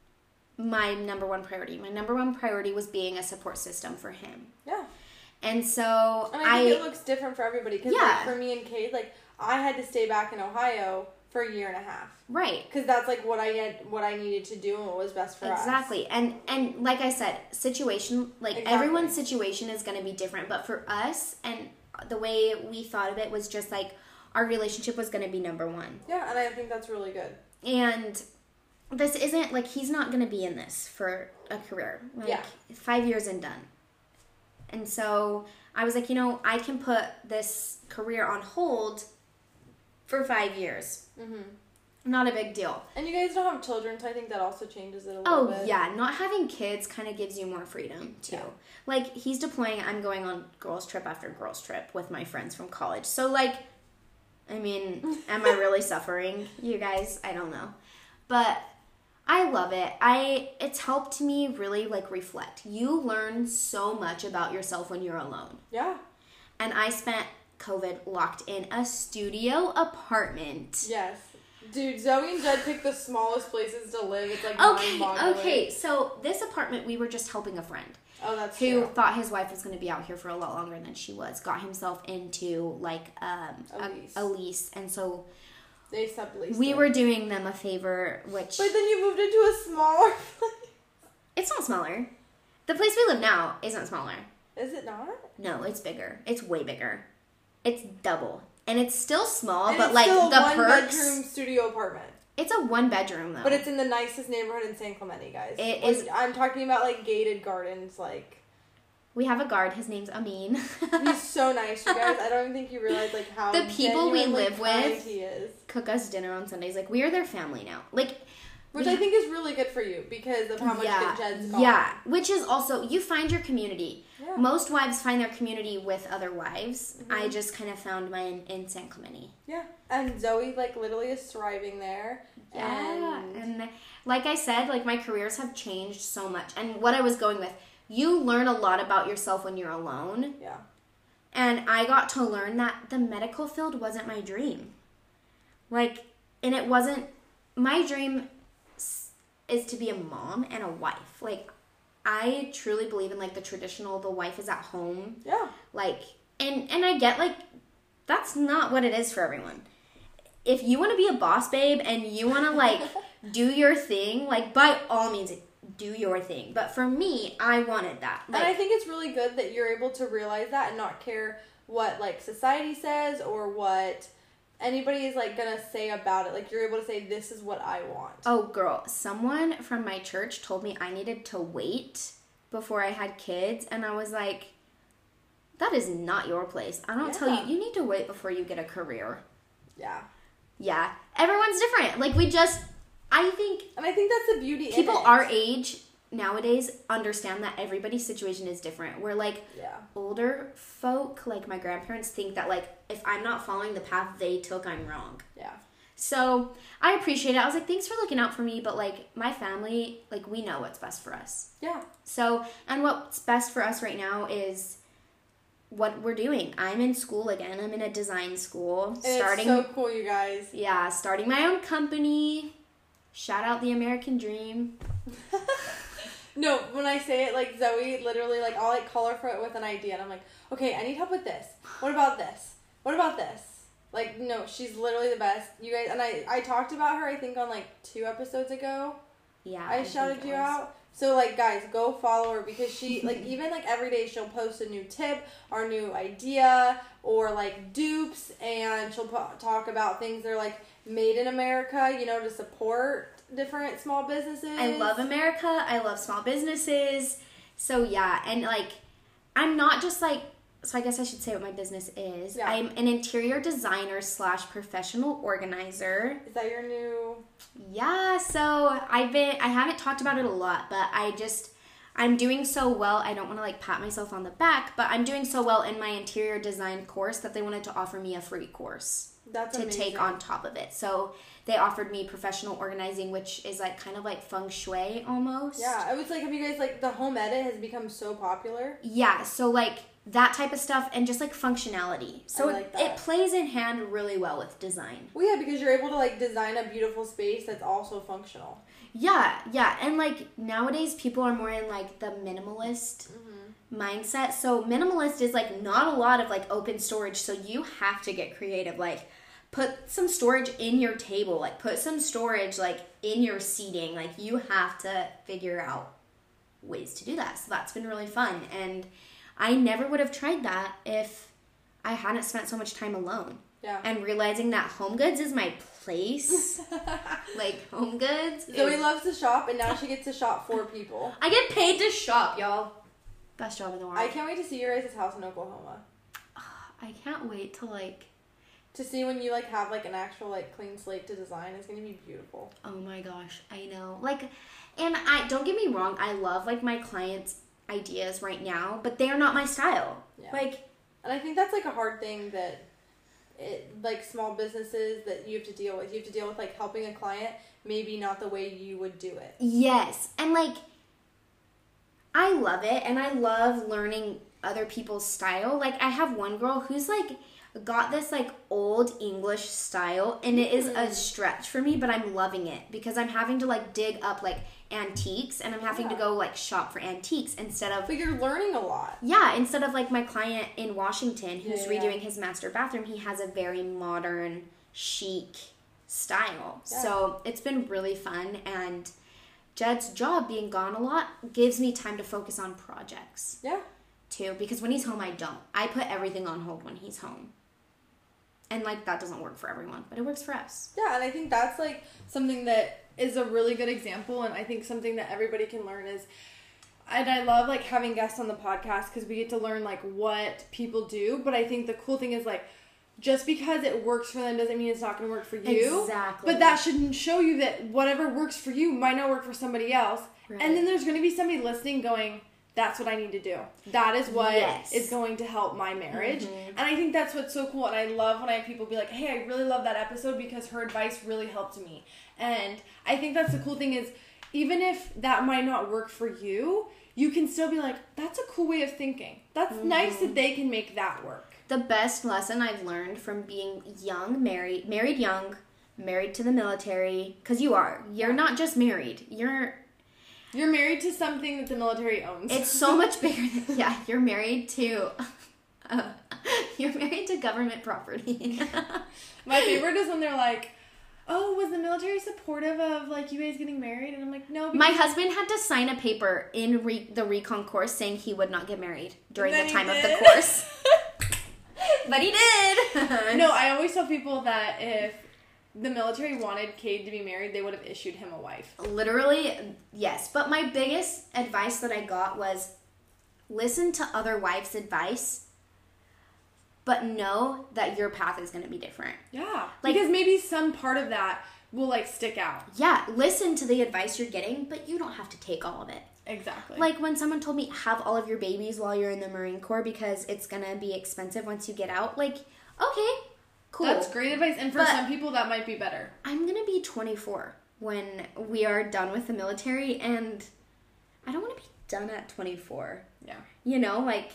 my number one priority. My number one priority was being a support system for him. Yeah. And so and I think I, it looks different for everybody. Because yeah. like, for me and Kate, like, I had to stay back in Ohio for a year and a half. Right. Because that's, like, what I had, what I needed to do and what was best for exactly. us. Exactly. And, and like I said, situation, like, exactly. everyone's situation is going to be different. But for us, and the way we thought of it was just, like, our relationship was going to be number one. Yeah, and I think that's really good. And this isn't, like, he's not going to be in this for a career. Like, yeah. five years and done. And so I was like, you know, I can put this career on hold for five years. Mm-hmm. Not a big deal. And you guys don't have children, so I think that also changes it a little oh, bit. Oh, yeah. Not having kids kind of gives you more freedom, too. Yeah. Like, he's deploying, I'm going on girls' trip after girls' trip with my friends from college. So, like, I mean, am I really suffering, you guys? I don't know. But I love it. I It's helped me really, like, reflect. You learn so much about yourself when you're alone. Yeah. And I spent COVID locked in a studio apartment. Yes. Dude, Zoe and Jed picked the smallest places to live. It's like Okay, mind-boggling. okay. So this apartment, we were just helping a friend. Oh, that's who true. thought his wife was going to be out here for a lot longer than she was. Got himself into like um, A a, lease. a lease, and so They subleased we it. were doing them a favor, which But then you moved into a smaller place. it's not smaller. The place we live now isn't smaller. Is it not? No, it's bigger. It's way bigger. It's double, and it's still small, And but it's like still a the one perks. bedroom studio apartment. It's a one bedroom though. But it's in the nicest neighborhood in San Clemente, guys. It Like, is- I'm talking about like gated gardens, like. We have a guard. His name's Amin. He's so nice, you guys. I don't even think you realize like how The people we genuinely live kind with he is. Cook us dinner on Sundays. Like we are their family now. Like. Which we- I think is really good for you because of how much yeah, that Jed's gone. Yeah, which is also, you find your community. Yeah. Most wives find their community with other wives. Mm-hmm. I just kind of found mine in San Clemente. Yeah. And Zoe like literally is thriving there. Yeah, And, and like I said, like my careers have changed so much. And what I was going with, you learn a lot about yourself when you're alone. yeah. And I got to learn that the medical field wasn't my dream. Like, and it wasn't, my dream s- is to be a mom and a wife. Like, I truly believe in like the traditional, the wife is at home. Yeah. Like, and, and I get like, that's not what it is for everyone. If you want to be a boss babe and you want to like do your thing, like by all means, do your thing. But for me, I wanted that. Like, And I think it's really good that you're able to realize that and not care what like society says or what anybody is like gonna say about it. Like you're able to say, this is what I want. oh, girl, someone from my church told me I needed to wait before I had kids. And I was like, that is not your place. I don't tell Yeah. you, you need to wait before you get a career. Yeah. Yeah. Everyone's different. Like, we just, I think And I think that's the beauty people in it. our age nowadays understand that everybody's situation is different. We're like, Yeah. older folk, like my grandparents, think that like if I'm not following the path they took, I'm wrong. Yeah. So I appreciate it. I was like, thanks for looking out for me, but like my family, like we know what's best for us. Yeah. So, and what's best for us right now is what we're doing. I'm in school again. I'm in a design school. And starting it's so cool, you guys. Yeah, starting my own company. Shout out the American dream. No, when I say it, like Zoe, literally, like I'll like call her for it with an idea, and I'm like, okay, I need help with this. What about this? What about this? Like, no, she's literally the best, you guys. And I, I talked about her, I think, on like two episodes ago. Yeah. I, think shouted it you was. out. So like, guys, go follow her because she like even like every day she'll post a new tip or new idea or like dupes, and she'll po- talk about things that are like made in America, you know, to support different small businesses. I love America. I love small businesses. So yeah, and like I'm not just like, so I guess I should say what my business is. Yeah. I'm an interior designer slash professional organizer. Is that your new? Yeah, so I've been I haven't talked about it a lot, but I just I'm doing so well. I don't want to like pat myself on the back, but I'm doing so well in my interior design course that they wanted to offer me a free course That's to amazing. take on top of it. So they offered me professional organizing, which is like kind of like feng shui almost. Yeah, I was like, have you guys like the home edit has become so popular? Yeah, so like that type of stuff and just like functionality. So I like it, that. it plays in hand really well with design. Well, yeah, because you're able to like design a beautiful space that's also functional. Yeah, yeah. And like nowadays people are more in like the minimalist Mm-hmm. mindset. So minimalist is like not a lot of like open storage. So you have to get creative. Like put some storage in your table. Like put some storage like in your seating. Like you have to figure out ways to do that. So that's been really fun. And I never would have tried that if I hadn't spent so much time alone. Yeah. And realizing that Home Goods is my place. Like Home Goods. Zoe is- loves to shop, and now she gets to shop for people. I get paid to shop, y'all. Best job in the world. I can't wait to see your guys' house in Oklahoma. I can't wait to like, To see when you like have like an actual like clean slate to design. It's gonna be beautiful. oh my gosh, I know. Like, and I, don't get me wrong, I love like my clients' ideas right now, but they are not my style. Yeah. Like, And I think that's like a hard thing that it like small businesses that you have to deal with. You have to deal with like helping a client, maybe not the way you would do it. yes. And like, I love it and I love learning other people's style. Like, I have one girl who's like, got this like old English style, and it is a stretch for me, but I'm loving it because I'm having to like dig up like antiques, and I'm having yeah. to go like shop for antiques instead of. But you're learning a lot. Yeah, instead of like my client in Washington who's yeah, yeah. redoing his master bathroom, he has a very modern, chic style. Yeah. So it's been really fun, and Jed's job being gone a lot gives me time to focus on projects. Yeah. Too, because when he's home, I don't. I put everything on hold when he's home. And, like, that doesn't work for everyone, but it works for us. Yeah, and I think that's, like, something that is a really good example, and I think something that everybody can learn is, and I love, like, having guests on the podcast because we get to learn, like, what people do, but I think the cool thing is, like, just because it works for them doesn't mean it's not going to work for you. Exactly. But that should show you that whatever works for you might not work for somebody else. Right. And then there's going to be somebody listening going, that's what I need to do. That is what yes. is going to help my marriage. Mm-hmm. And I think that's what's so cool. And I love when I have people be like, hey, I really love that episode because her advice really helped me. And I think that's the cool thing is, even if that might not work for you, you can still be like, that's a cool way of thinking. That's mm-hmm. nice that they can make that work. The best lesson I've learned from being young, married, married young, married to the military, because you are. You're not just married. You're... You're married to something that the military owns. It's so much bigger than... Yeah, you're married to... Uh, you're married to government property. My favorite is when they're like, oh, was the military supportive of, like, you guys getting married? And I'm like, no. My husband had to sign a paper in re- the recon course saying he would not get married during the time of the course. But he did. No, I always tell people that if the military wanted Cade to be married, they would have issued him a wife. Literally, yes. But my biggest advice that I got was listen to other wives' advice, but know that your path is going to be different. Yeah. Like, because maybe some part of that will, like, stick out. Yeah. Listen to the advice you're getting, but you don't have to take all of it. Exactly. Like when someone told me, have all of your babies while you're in the Marine Corps because it's going to be expensive once you get out. Like, okay, cool. That's great advice. And for but some people, that might be better. I'm going to be twenty-four when we are done with the military, and I don't want to be done at twenty-four. Yeah. You know, like,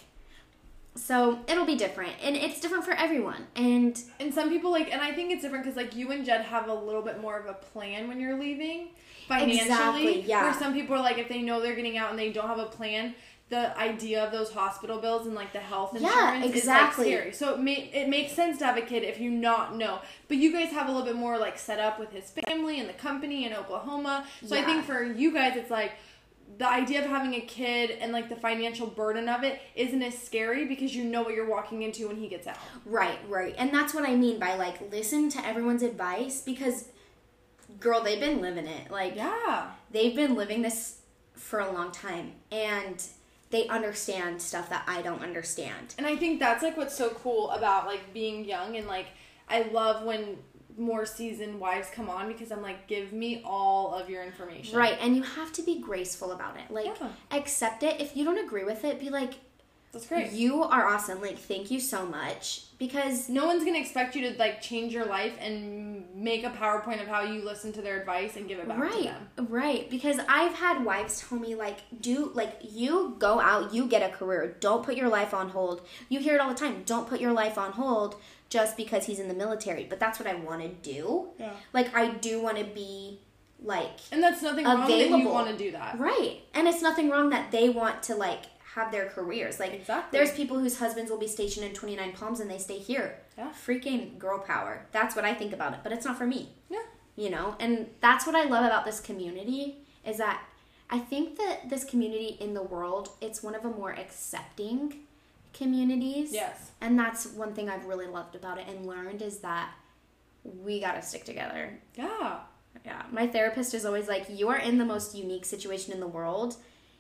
so it'll be different. And it's different for everyone. And and some people, like, and I think it's different because, like, you and Jed have a little bit more of a plan when you're leaving. Financially, exactly, yeah. Where some people are like, if they know they're getting out and they don't have a plan, the idea of those hospital bills and like the health insurance yeah, exactly. is like scary. So it may, it makes sense to have a kid if you not know. But you guys have a little bit more like set up with his family and the company in Oklahoma. So yeah. I think for you guys, it's like the idea of having a kid and like the financial burden of it isn't as scary because you know what you're walking into when he gets out. Right, right. And that's what I mean by like listen to everyone's advice because girl, they've been living it. Like, yeah. They've been living this for a long time. And they understand stuff that I don't understand. And I think that's, like, what's so cool about, like, being young. And, like, I love when more seasoned wives come on because I'm like, give me all of your information. Right. And you have to be graceful about it. Like, yeah. accept it. If you don't agree with it, be like, that's great. You are awesome. Like, thank you so much. Because no one's going to expect you to, like, change your life and make a PowerPoint of how you listen to their advice and give it back right, to them. Right. Because I've had wives tell me, like, do, like, you go out, you get a career. Don't put your life on hold. You hear it all the time. Don't put your life on hold just because he's in the military. But that's what I want to do. Yeah. Like, I do want to be, like, and that's nothing wrong available. that you want to do that. Right. And it's nothing wrong that they want to, like, have their careers. Like, exactly. There's people whose husbands will be stationed in twenty-nine Palms and they stay here. Yeah. Freaking girl power. That's what I think about it. But it's not for me. Yeah. You know? And that's what I love about this community is that I think that this community in the world, it's one of the more accepting communities. Yes. And that's one thing I've really loved about it and learned is that we gotta stick together. Yeah. Yeah. My therapist is always like, you are in the most unique situation in the world.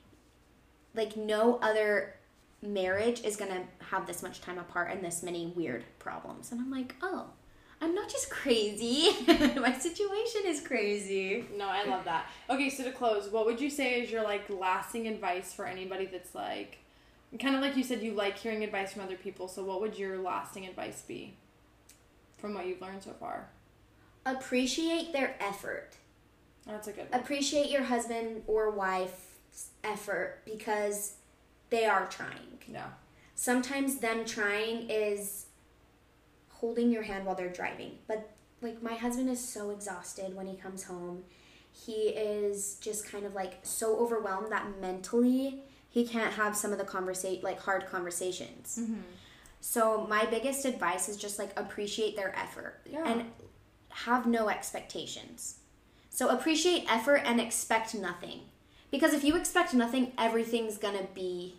Like, no other marriage is going to have this much time apart and this many weird problems. And I'm like, oh, I'm not just crazy. My situation is crazy. No, I love that. Okay, so to close, what would you say is your, like, lasting advice for anybody that's, like, kind of like you said, you like hearing advice from other people. So what would your lasting advice be from what you've learned so far? Appreciate their effort. That's a good one. Appreciate your husband or wife effort because they are trying. Yeah. Sometimes them trying is holding your hand while they're driving. But, like, my husband is so exhausted when he comes home. He is just kind of, like, so overwhelmed that mentally he can't have some of the conversa- like, hard conversations. Mm-hmm. So my biggest advice is just, like, appreciate their effort. Yeah. And have no expectations. So appreciate effort and expect nothing. Because if you expect nothing, everything's going to be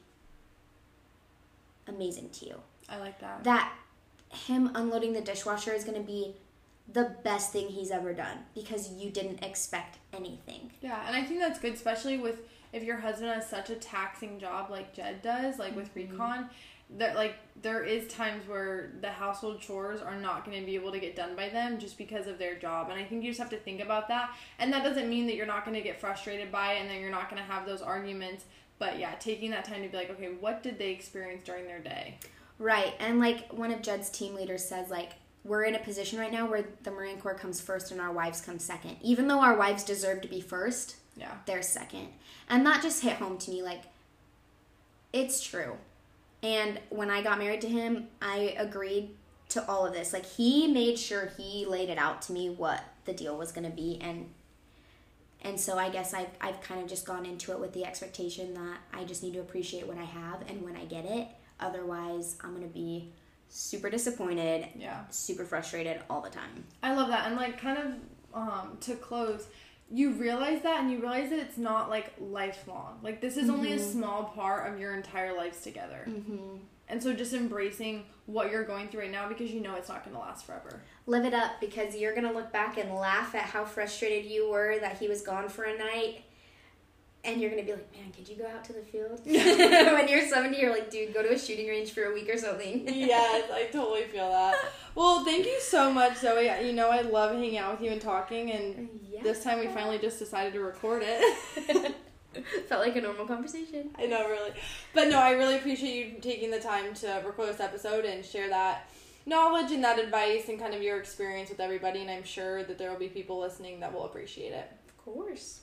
amazing to you. I like that. That him unloading the dishwasher is going to be the best thing he's ever done because you didn't expect anything. Yeah, and I think that's good, especially with if your husband has such a taxing job like Jed does, like with mm-hmm. Recon. That like there is times where the household chores are not going to be able to get done by them just because of their job, and I think you just have to think about that. And that doesn't mean that you're not going to get frustrated by it and that you're not going to have those arguments, but yeah, taking that time to be like, okay, what did they experience during their day? Right. And like one of Jed's team leaders says, like, we're in a position right now where the Marine Corps comes first and our wives come second. Even though our wives deserve to be first, yeah, they're second. And that just hit home to me. Like, it's true. And when I got married to him, I agreed to all of this. Like, he made sure he laid it out to me what the deal was going to be. And and so I guess I've, I've kind of just gone into it with the expectation that I just need to appreciate what I have and when I get it. Otherwise, I'm going to be super disappointed, yeah, super frustrated all the time. I love that. And, like, kind of um, to close, you realize that and you realize that it's not, like, lifelong. Like, this is mm-hmm. only a small part of your entire lives together. Mm-hmm. And so just embracing what you're going through right now because you know it's not going to last forever. Live it up because you're going to look back and laugh at how frustrated you were that he was gone for a night. And you're going to be like, man, could you go out to the field? When you're seventy, you're like, dude, go to a shooting range for a week or something. Yes, I totally feel that. Well, thank you so much, Zoe. You know I love hanging out with you and talking, and yeah. This time we finally just decided to record it. Felt like a normal conversation. I know, really. But no, I really appreciate you taking the time to record this episode and share that knowledge and that advice and kind of your experience with everybody, and I'm sure that there will be people listening that will appreciate it. Of course.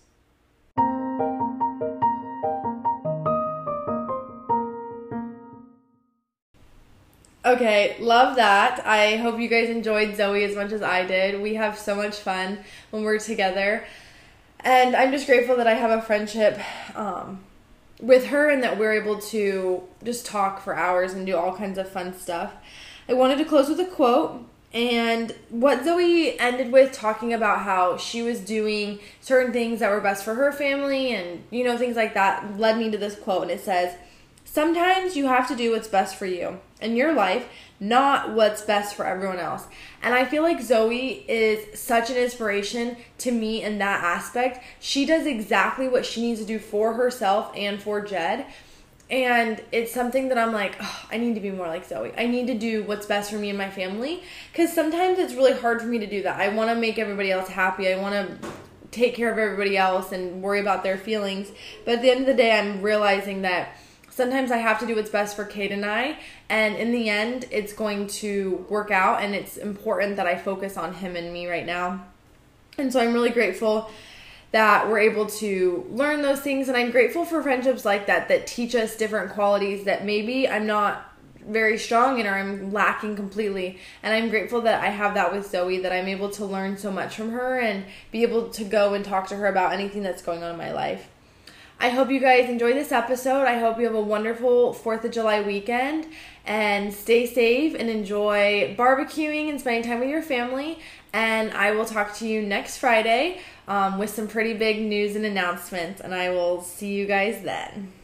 Okay, love that. I hope you guys enjoyed Zoe as much as I did. We have so much fun when we're together. And I'm just grateful that I have a friendship um, with her and that we're able to just talk for hours and do all kinds of fun stuff. I wanted to close with a quote. And what Zoe ended with, talking about how she was doing certain things that were best for her family and, you know, things like that, led me to this quote. And it says, sometimes you have to do what's best for you in your life, not what's best for everyone else. And I feel like Zoe is such an inspiration to me in that aspect. She does exactly what she needs to do for herself and for Jed. And it's something that I'm like, oh, I need to be more like Zoe. I need to do what's best for me and my family. Because sometimes it's really hard for me to do that. I want to make everybody else happy. I want to take care of everybody else and worry about their feelings. But at the end of the day, I'm realizing that sometimes I have to do what's best for Kate and I. And in the end, it's going to work out. And it's important that I focus on him and me right now. And so I'm really grateful that we're able to learn those things. And I'm grateful for friendships like that, that teach us different qualities that maybe I'm not very strong in or I'm lacking completely. And I'm grateful that I have that with Zoe, that I'm able to learn so much from her and be able to go and talk to her about anything that's going on in my life. I hope you guys enjoyed this episode. I hope you have a wonderful fourth of July weekend and stay safe and enjoy barbecuing and spending time with your family. And I will talk to you next Friday um, with some pretty big news and announcements. And I will see you guys then.